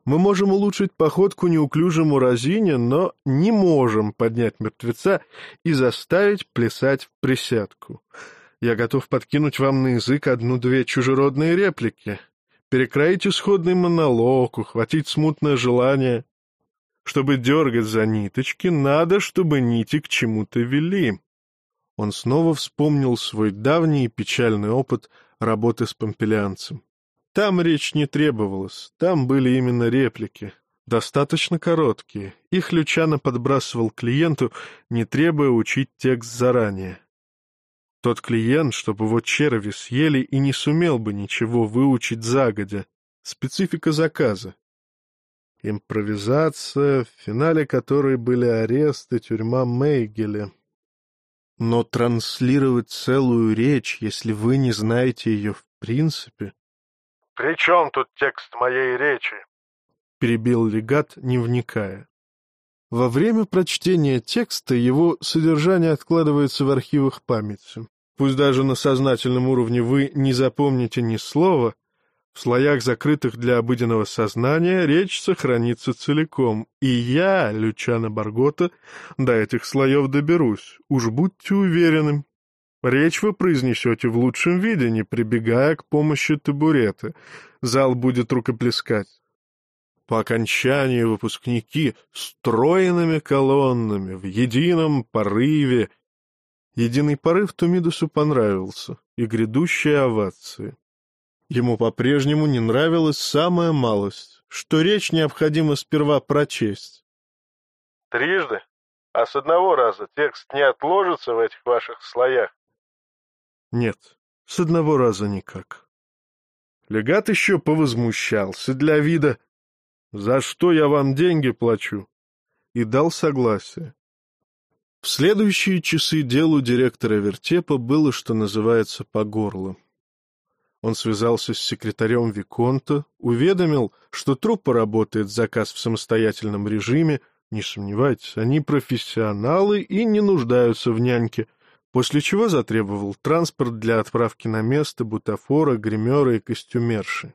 Мы можем улучшить походку неуклюжему разине, но не можем поднять мертвеца и заставить плясать в присядку. Я готов подкинуть вам на язык одну-две чужеродные реплики, перекроить исходный монолог, ухватить смутное желание. Чтобы дергать за ниточки, надо, чтобы нити к чему-то вели. Он снова вспомнил свой давний и печальный опыт работы с помпелианцем. Там речь не требовалась, там были именно реплики, достаточно короткие. Их Лючано подбрасывал клиенту, не требуя учить текст заранее. Тот клиент, чтобы его черви съели, и не сумел бы ничего выучить загодя. Специфика заказа. Импровизация, в финале которой были аресты, тюрьма Мейгеля. Но транслировать целую речь, если вы не знаете ее в принципе... — При чем тут текст моей речи? — перебил легат, не вникая. Во время прочтения текста его содержание откладывается в архивах памяти. Пусть даже на сознательном уровне вы не запомните ни слова, в слоях, закрытых для обыденного сознания, речь сохранится целиком, и я, Лючано Барготта, до этих слоев доберусь, уж будьте уверены. Речь вы произнесете в лучшем виде, не прибегая к помощи табурета. Зал будет рукоплескать. По окончании выпускники стройными колоннами, в едином порыве. Единый порыв Тумидусу понравился, и грядущие овации. Ему по-прежнему не нравилась самая малость, что речь необходимо сперва прочесть. — Трижды? А с одного раза текст не отложится в этих ваших слоях? — Нет, с одного раза никак. Легат еще повозмущался для вида. «За что я вам деньги плачу?» и дал согласие. В следующие часы делу директора вертепа было, что называется, по горло. Он связался с секретарем виконта, уведомил, что труппа работает заказ в самостоятельном режиме, не сомневайтесь, они профессионалы и не нуждаются в няньке, после чего затребовал транспорт для отправки на место бутафора, гримера и костюмерши.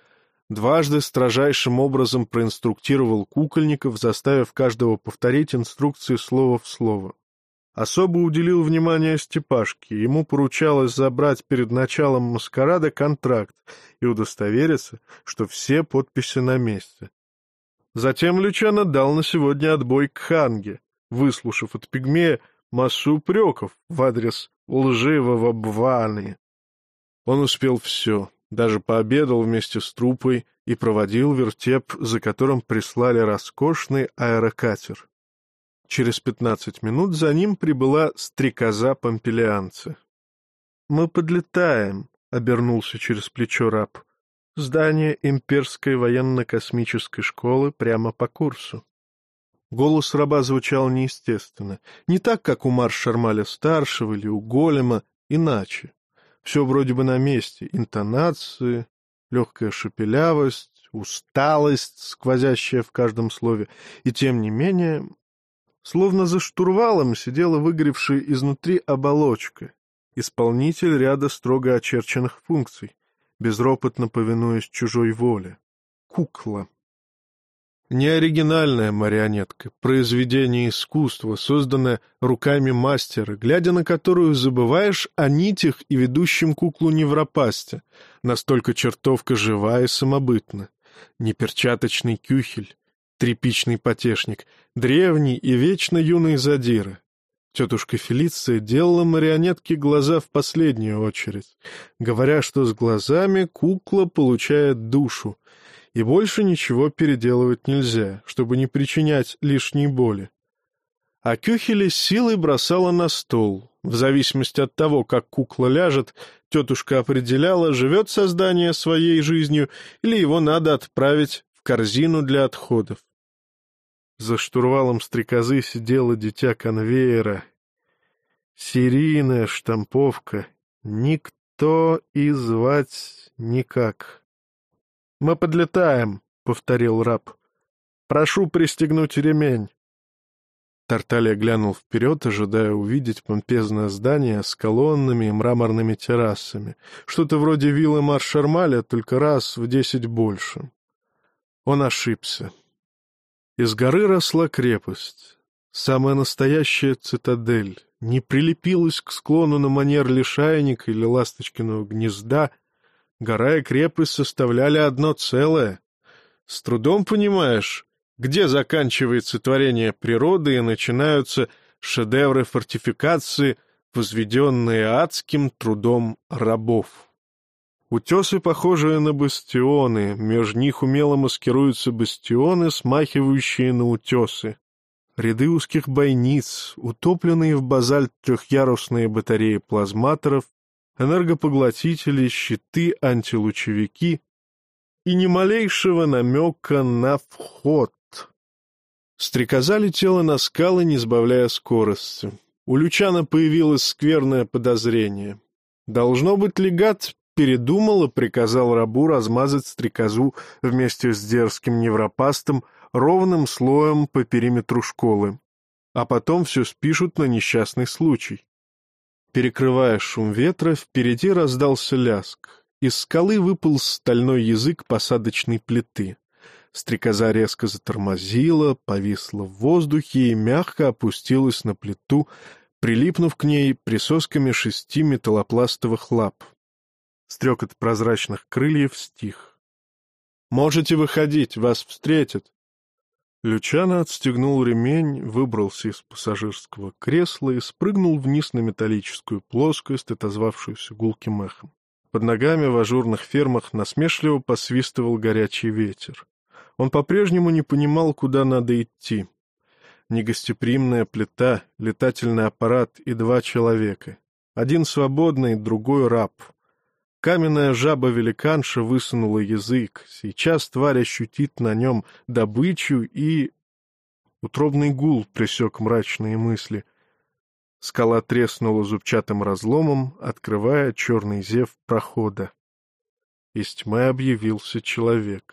Дважды строжайшим образом проинструктировал кукольников, заставив каждого повторить инструкции слово в слово. Особо уделил внимание Степашке, ему поручалось забрать перед началом маскарада контракт и удостовериться, что все подписи на месте. Затем Лючано дал на сегодня отбой к Ханге, выслушав от пигмея массу упреков в адрес лживого Бваны. Он успел все. Даже пообедал вместе с труппой и проводил вертеп, за которым прислали роскошный аэрокатер. Через 15 минут за ним прибыла стрекоза помпелианца. — Мы подлетаем, — обернулся через плечо раб. — Здание имперской военно-космической школы прямо по курсу. Голос раба звучал неестественно, не так, как у Марш-Шармаля-старшего или у Голема, иначе. Все вроде бы на месте. Интонации, легкая шепелявость, усталость, сквозящая в каждом слове. И тем не менее, словно за штурвалом сидела выгоревшая изнутри оболочка, исполнитель ряда строго очерченных функций, безропотно повинуясь чужой воле. Кукла. Неоригинальная марионетка, произведение искусства, созданное руками мастера, глядя на которую забываешь о нитях и ведущем куклу невропасте, настолько чертовка жива и самобытна. Неперчаточный кюхель, тряпичный потешник, древний и вечно юный задира. Тетушка Фелиция делала марионетке глаза в последнюю очередь, говоря, что с глазами кукла получает душу, и больше ничего переделывать нельзя, чтобы не причинять лишней боли. А кюхеля силой бросала на стол. В зависимости от того, как кукла ляжет, тетушка определяла, живет создание своей жизнью или его надо отправить в корзину для отходов. За штурвалом стрекозы сидело дитя конвейера. Серийная штамповка. Никто и звать никак. — Мы подлетаем, — повторил раб. — Прошу пристегнуть ремень. Тарталья глянул вперед, ожидая увидеть помпезное здание с колоннами и мраморными террасами. Что-то вроде виллы Марш-Шармаля, только раз в 10 больше. Он ошибся. Из горы росла крепость, самая настоящая цитадель, не прилепилась к склону на манер лишайника или ласточкиного гнезда. Гора и крепость составляли одно целое. С трудом понимаешь, где заканчивается творение природы и начинаются шедевры фортификации, возведенные адским трудом рабов. Утесы, похожие на бастионы, меж них умело маскируются бастионы, смахивающие на утесы. Ряды узких бойниц, утопленные в базальт трехъярусные батареи плазматоров, энергопоглотители, щиты, антилучевики и ни малейшего намека на вход. Стрекоза летела на скалы, не сбавляя скорости. У Лючана появилось скверное подозрение. Должно быть, легат передумал и приказал рабу размазать стрекозу вместе с дерзким невропастом ровным слоем по периметру школы, а потом все спишут на несчастный случай. Перекрывая шум ветра, впереди раздался ляск. Из скалы выпал стальной язык посадочной плиты. Стрекоза резко затормозила, повисла в воздухе и мягко опустилась на плиту, прилипнув к ней присосками 6 металлопластовых лап. Стрекот прозрачных крыльев стих. «Можете выходить, вас встретят». Лючано отстегнул ремень, выбрался из пассажирского кресла и спрыгнул вниз на металлическую плоскость, отозвавшуюся гулким эхом. Под ногами в ажурных фермах насмешливо посвистывал горячий ветер. Он по-прежнему не понимал, куда надо идти. Негостеприимная плита, летательный аппарат и 2 человека. Один свободный, другой раб. Каменная жаба-великанша высунула язык. Сейчас тварь ощутит на нем добычу и... Утробный гул пресек мрачные мысли. Скала треснула зубчатым разломом, открывая черный зев прохода. Из тьмы объявился человек.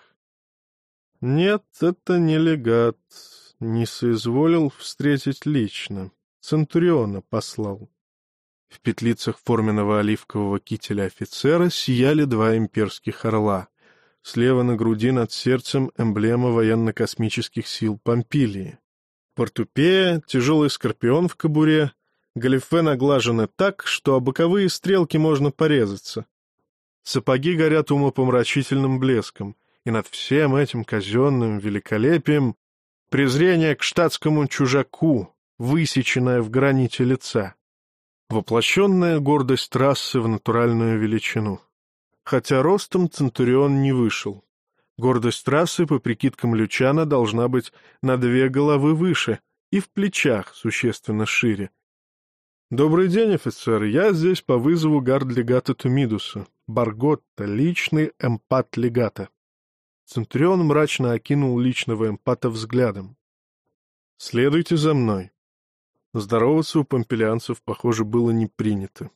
Нет, это не легат. Не соизволил встретить лично. Центуриона послал. В петлицах форменного оливкового кителя офицера сияли 2 имперских орла. Слева на груди над сердцем эмблема военно-космических сил Помпилии. Портупея, тяжелый скорпион в кобуре, галифе наглажены так, что о боковые стрелки можно порезаться. Сапоги горят умопомрачительным блеском, и над всем этим казенным великолепием презрение к штатскому чужаку, высеченное в граните лица. Воплощенная гордость расы в натуральную величину. Хотя ростом Центурион не вышел. Гордость расы, по прикидкам Лючана, должна быть на 2 головы выше и в плечах существенно шире. «Добрый день, офицер. Я здесь по вызову гард-легата Тумидуса. Барготта, личный эмпат легата». Центурион мрачно окинул личного эмпата взглядом. «Следуйте за мной». Здороваться у помпилианцев, похоже, было не принято.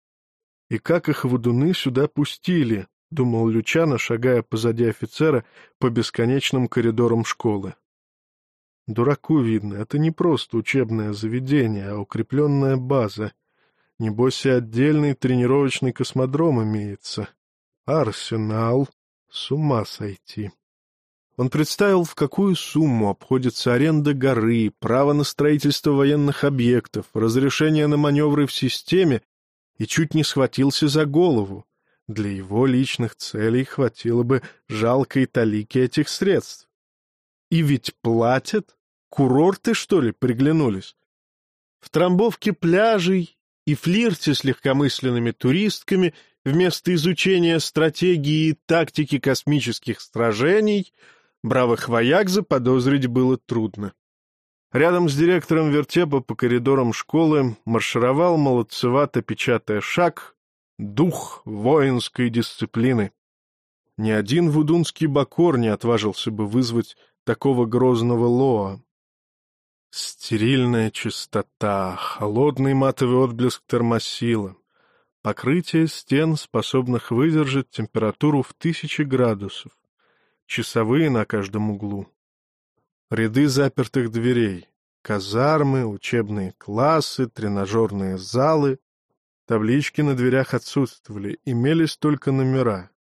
«И как их водуны сюда пустили?» — думал Лючано, шагая позади офицера по бесконечным коридорам школы. Дураку видно, это не просто учебное заведение, а укрепленная база. Небось и отдельный тренировочный космодром имеется. Арсенал. С ума сойти. Он представил, в какую сумму обходится аренда горы, право на строительство военных объектов, разрешение на маневры в системе, и чуть не схватился за голову. Для его личных целей хватило бы жалкой талики этих средств. И ведь платят? Курорты, что ли, приглянулись? В трамбовке пляжей и флирте с легкомысленными туристками вместо изучения стратегии и тактики космических сражений бравых вояк заподозрить было трудно. Рядом с директором вертепа по коридорам школы маршировал, молодцевато печатая шаг, дух воинской дисциплины. Ни один вудунский бакор не отважился бы вызвать такого грозного лоа. Стерильная чистота, холодный матовый отблеск термосила, покрытие стен, способных выдержать температуру в 1000 градусов, часовые на каждом углу, ряды запертых дверей, казармы, учебные классы, тренажерные залы. Таблички на дверях отсутствовали, имелись только номера.